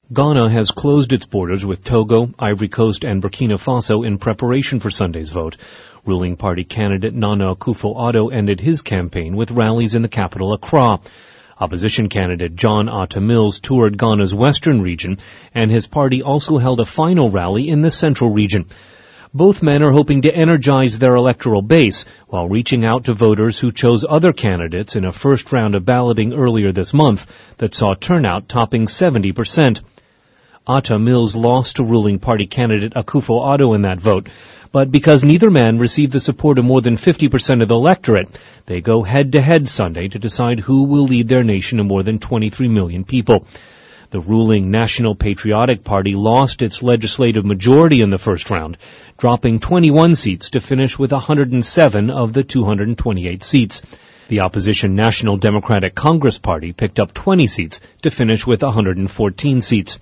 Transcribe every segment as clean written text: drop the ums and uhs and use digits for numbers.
Ghana has closed its borders with Togo, Ivory Coast, and Burkina Faso in preparation for Sunday's vote. Ruling party candidate Nana Akufo-Addo ended his campaign with rallies in the capital Accra. Opposition candidate John Atta Mills toured Ghana's western region, and his party also held a final rally in the central region. Both men are hoping to energize their electoral base while reaching out to voters who chose other candidates in a first round of balloting earlier this month that saw turnout topping 70%. Atta Mills lost to ruling party candidate Akufo-Addo in that vote, but because neither man received the support of more than 50% of the electorate, they go head-to-head Sunday to decide who will lead their nation of more than 23 million people. The ruling National Patriotic Party lost its legislative majority in the first round, dropping 21 seats to finish with 107 of the 228 seats. The opposition National Democratic Congress Party picked up 20 seats to finish with 114 seats.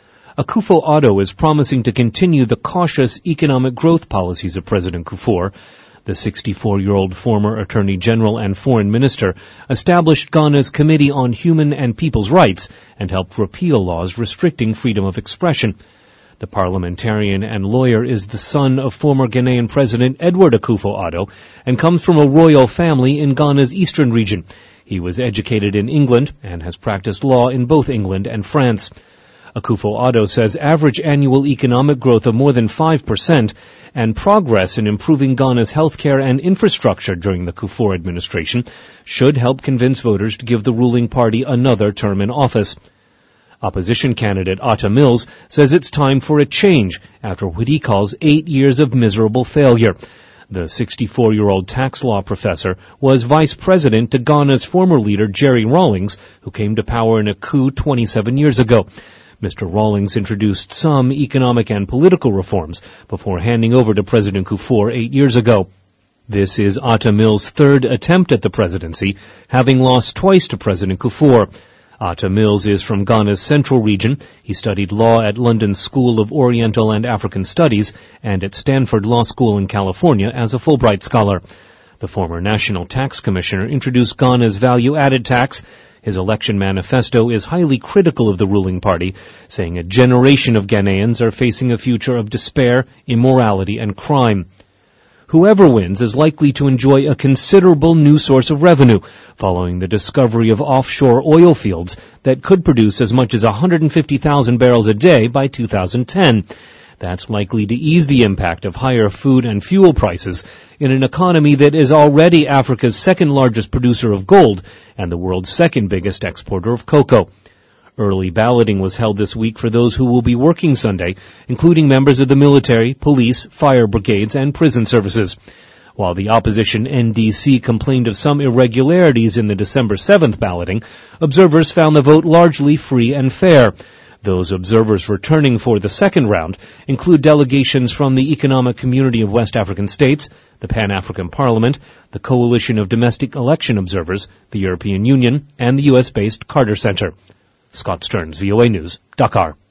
Akufo-Addo is promising to continue the cautious economic growth policies of President Kufuor. The 64-year-old former Attorney General and Foreign Minister established Ghana's Committee on Human and People's Rights and helped repeal laws restricting freedom of expression. The parliamentarian and lawyer is the son of former Ghanaian President Edward Akufo-Addo and comes from a royal family in Ghana's eastern region. He was educated in England and has practiced law in both England and France. Akufo-Addo says average annual economic growth of more than 5% and progress in improving Ghana's healthcare and infrastructure during the Kufuor administration should help convince voters to give the ruling party another term in office. Opposition candidate Atta Mills says it's time for a change after what he calls 8 years of miserable failure. The 64-year-old tax law professor was vice president to Ghana's former leader Jerry Rawlings, who came to power in a coup 27 years ago. Mr. Rawlings introduced some economic and political reforms before handing over to President Kufuor 8 years ago. This is Atta Mills' third attempt at the presidency, having lost twice to President Kufuor. Atta Mills is from Ghana's central region. He studied law at London's School of Oriental and African Studies and at Stanford Law School in California as a Fulbright scholar. The former National Tax Commissioner introduced Ghana's value-added tax. His election manifesto is highly critical of the ruling party, saying a generation of Ghanaians are facing a future of despair, immorality, and crime. Whoever wins is likely to enjoy a considerable new source of revenue, following the discovery of offshore oil fields that could produce as much as 150,000 barrels a day by 2010. That's likely to ease the impact of higher food and fuel prices in an economy that is already Africa's second largest producer of gold and the world's second biggest exporter of cocoa. Early balloting was held this week for those who will be working Sunday, including members of the military, police, fire brigades, and prison services. While the opposition NDC complained of some irregularities in the December 7th balloting, observers found the vote largely free and fair. Those observers returning for the second round include delegations from the Economic Community of West African States, the Pan-African Parliament, the Coalition of Domestic Election Observers, the European Union, and the U.S.-based Carter Center. Scott Stearns, VOA News, Dakar.